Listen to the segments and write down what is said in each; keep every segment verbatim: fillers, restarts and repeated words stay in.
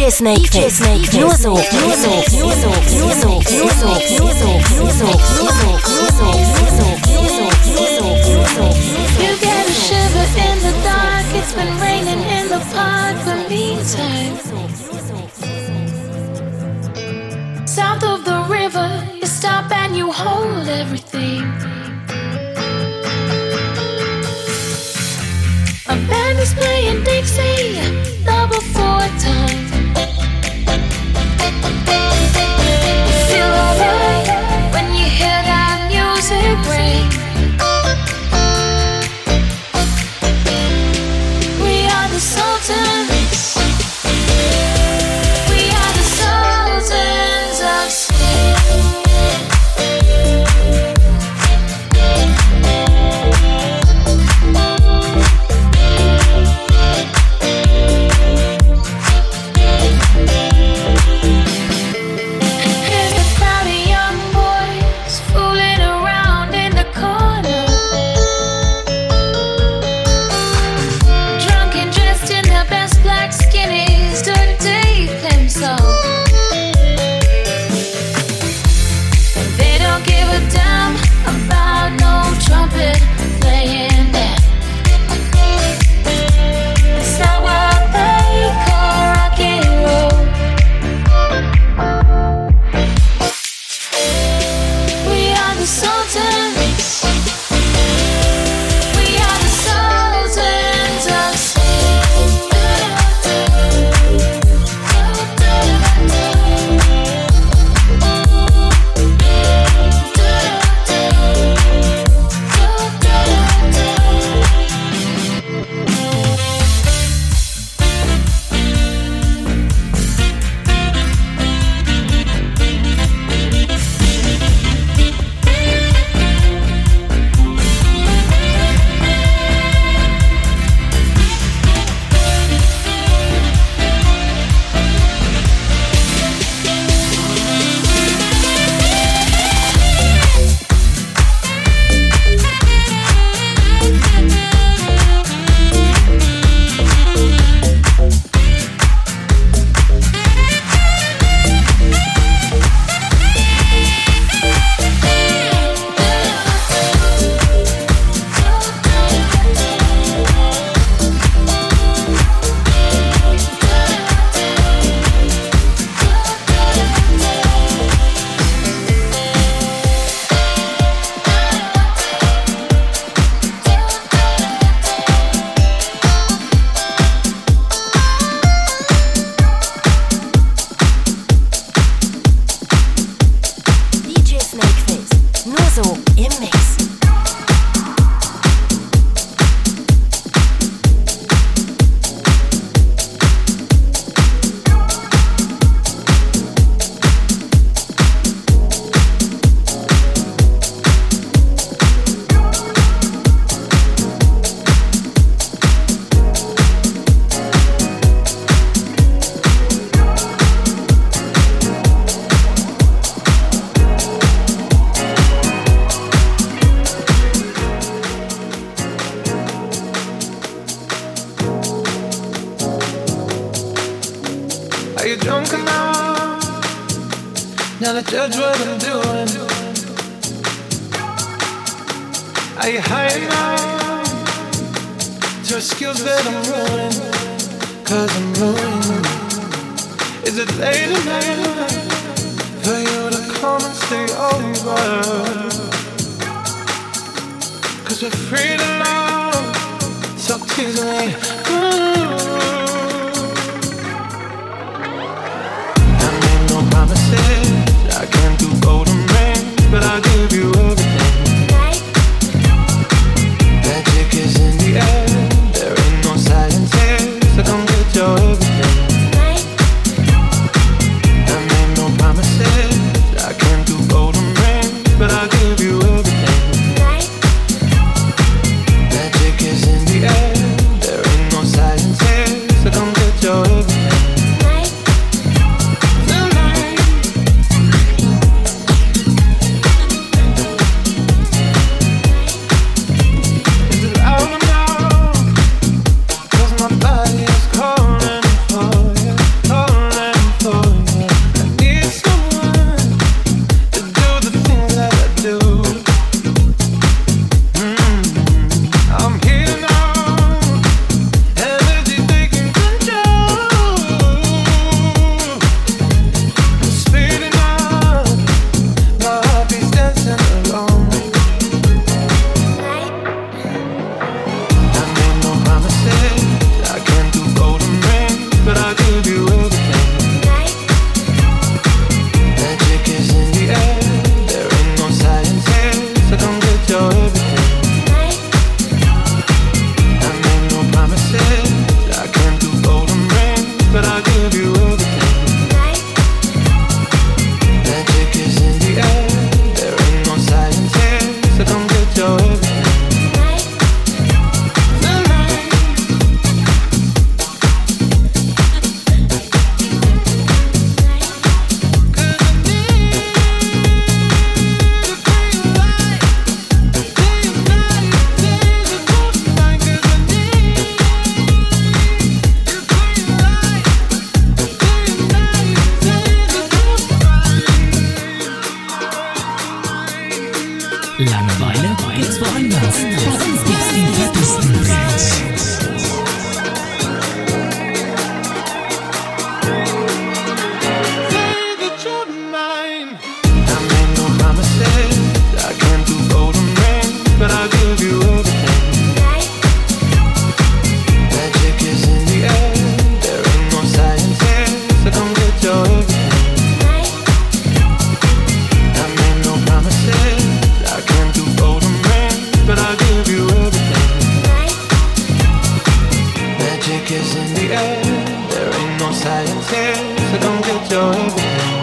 джей Snakeface, Nuzo, Nuzo, Nuzo, Nuzo, Nuzo, Nuzo, Nuzo, Nuzo, Nuzo, Nuzo, Nuzo. You get a shiver in the dark. It's been raining in the park. But meantime, south of the river, you stop and you hold everything. A band is playing Dixie, double four times. You feel alright when you hear that music ring. We are the Sultans. We are the Sultans of Swing. Judge what I'm doing. Are you high enough to excuse that I'm ruining? Cause I'm ruining. Is it late enough for you to come and stay over? Cause we're free to love, so tease me. I made no promises, I can't do golden rings, but I'll give you everything. Magic is in the air, there ain't no silence here, so come get your everything. I made no promises, I can't do golden rings, but I'll give you everything. Magic is in the air, there ain't no silence here, so come get your everything. give you everything. Magic is in the air. There ain't no science here, so come get your everything. I made no promises, I can't do golden rings, but I'll give you everything. Magic is in the air. There ain't no science here, so come get your everything.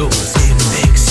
Soul's in mix.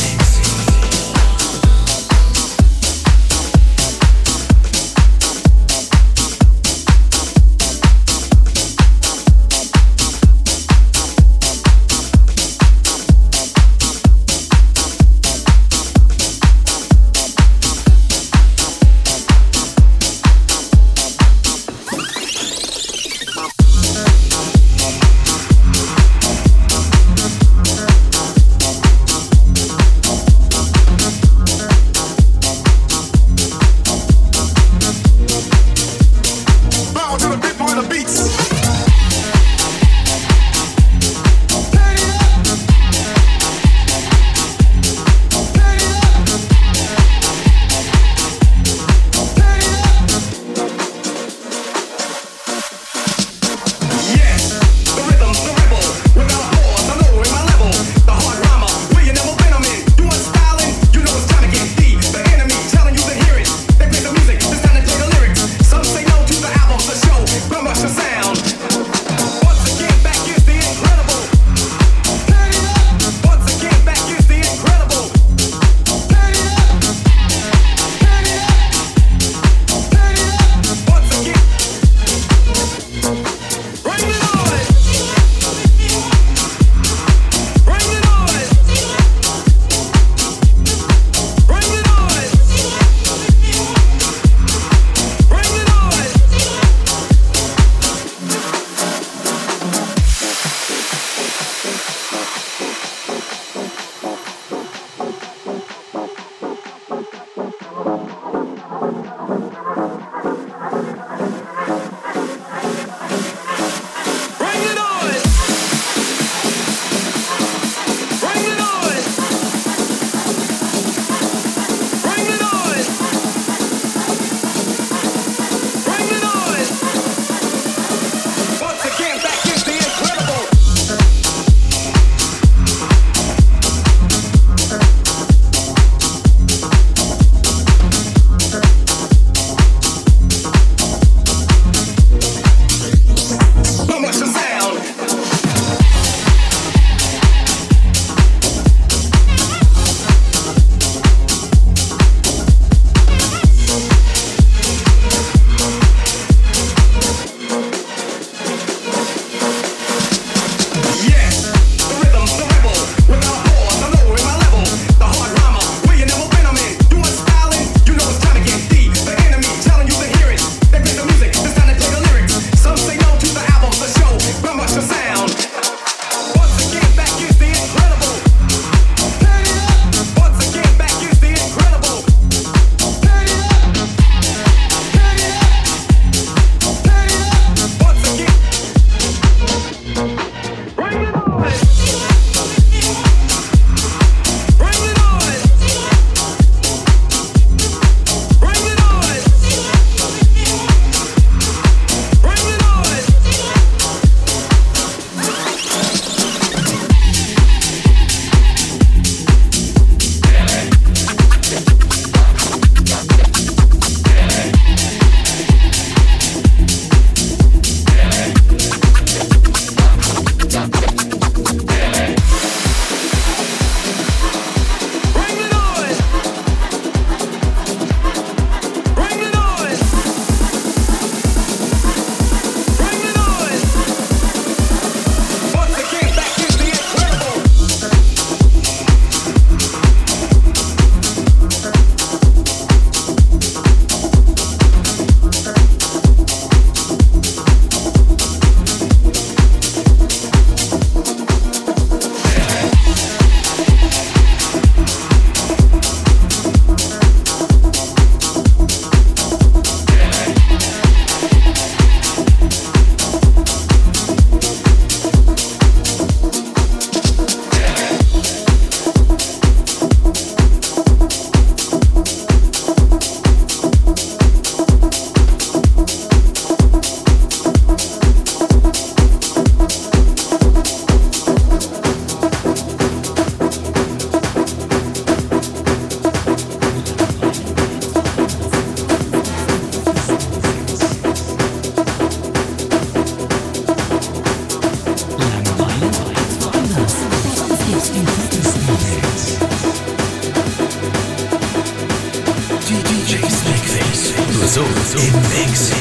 Virtuoso in mix.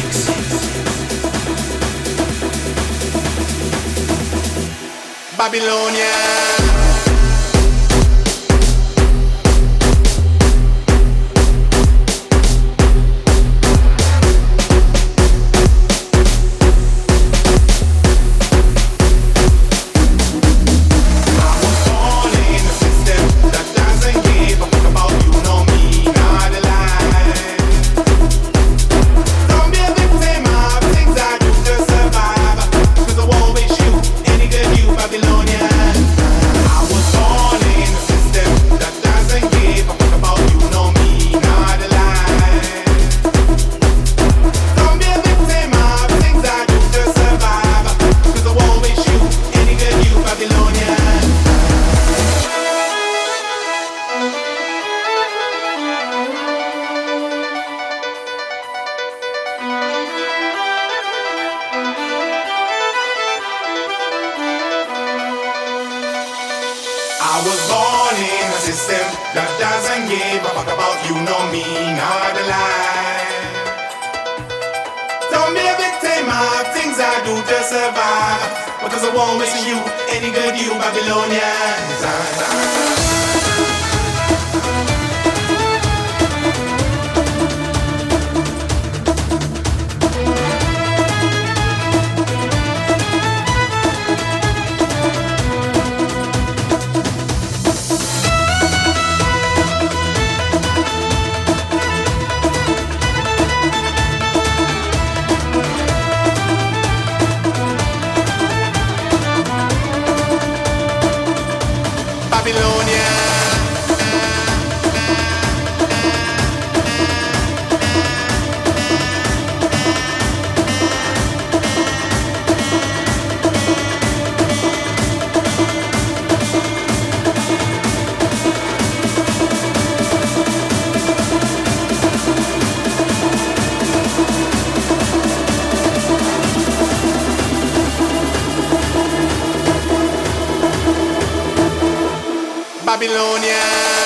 Babylonia. Babylonia.